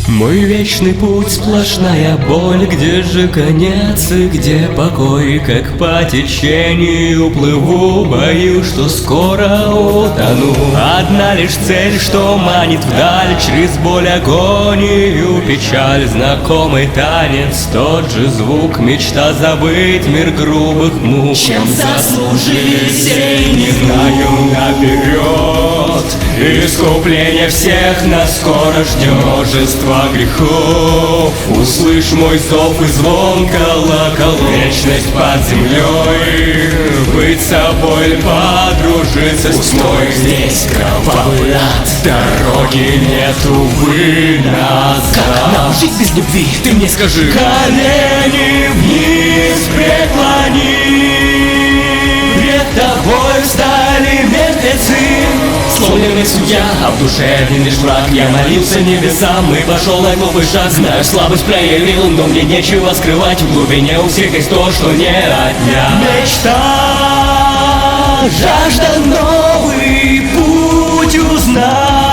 Мой вечный путь, сплошная боль. Где же конец и где покой? Как по течению плыву, боюсь, что скоро утону. Одна лишь цель, что манит вдаль, через боль, агонию, печаль. Знакомый танец, тот же звук, мечта забыть мир грубых мук. Чем заслужили сей, не знаю наперед. Искупление всех нас скоро ждет. Множество грехов, услышь мой зов и звон колоколов. Вечность под землей, быть собой, подружиться с тьмой. Здесь кровавый ад, дороги нет, увы, назад. Как нам жить без любви, ты мне скажи. Колени вниз преклони, пред тобой встали мертвецы. Сломленный судья, а в душе один лишь враг. Я молился небесам и пошел на глупый шаг. Знаю, слабость проявил, но мне нечего скрывать. В глубине у всех есть то, что не отнять. Мечта, жажда новый путь узнать,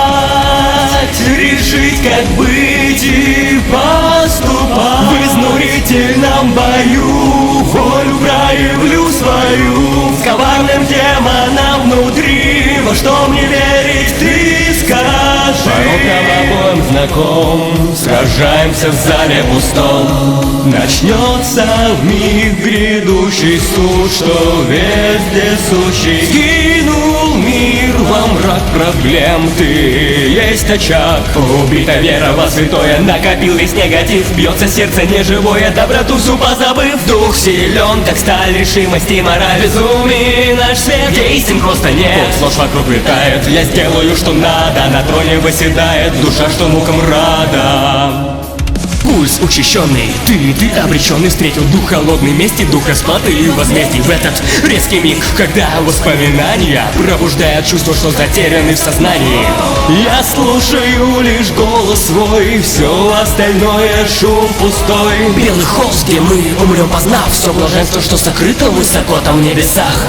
решить, как быть и поступать. В изнурительном бою волю проявлю свою. С коварным демоном внутри, во что мне верить, ты скажи. Порог нам обоим знаком, сражаемся в зале пустом. Начнется вмиг грядущий суд, что везде сущий. Сгинул мир во мрак проблем, ты есть очаг. Убита вера во святое, накопил весь негатив. Бьется сердце неживое, доброту всю позабыв. Дух силен, как сталь, решимость и мораль. Безумие наш свет, где истин просто нет. Вот ложь вокруг летает, я сделаю, что надо. На троне восседает душа, что мукам рада. Пульс учащенный, ты обреченный. Встретил дух холодной мести, дух расплаты и возмездий. В этот резкий миг, когда воспоминания пробуждают чувство, что затеряны в сознании. Я слушаю лишь голос свой, все остальное шум пустой. Белый холст, где мы умрем, познав все блаженство, что сокрыто высоко там в небесах.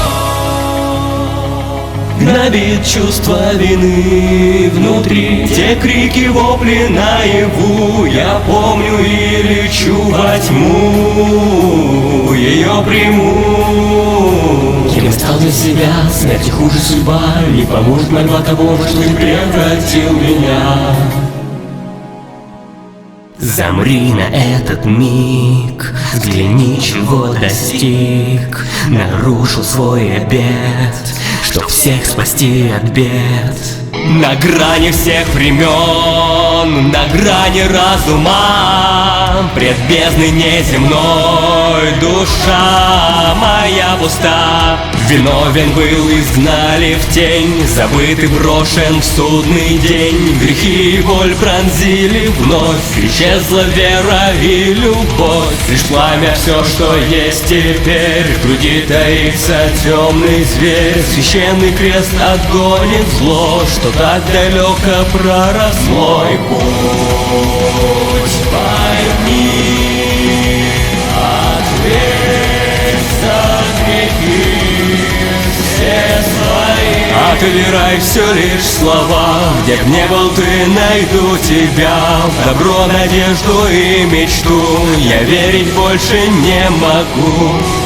Гнобит чувство вины внутри, те крики, вопли наяву. Я помню и лечу во тьму, ее приму. Кем я стал для себя, смерти хуже судьба. Не поможет мольба того, что ты превратил меня. Замри на этот миг, взгляни, чего достиг. Нарушил свой обет, чтоб всех спасти от бед. На грани всех времен, на грани разума, пред бездной неземной душа моя пуста. Виновен был, изгнали в тень, забыт и брошен в судный день. Грехи и боль пронзили вновь, исчезла вера и любовь. Лишь пламя все, что есть теперь, в груди таится темный зверь. Священный крест отгонит зло, что так далеко проросло. Мой путь пойми, ответь за грехи все свои. Отбирай все лишь слова, где б не был ты, найду тебя. В добро, надежду и мечту я верить больше не могу.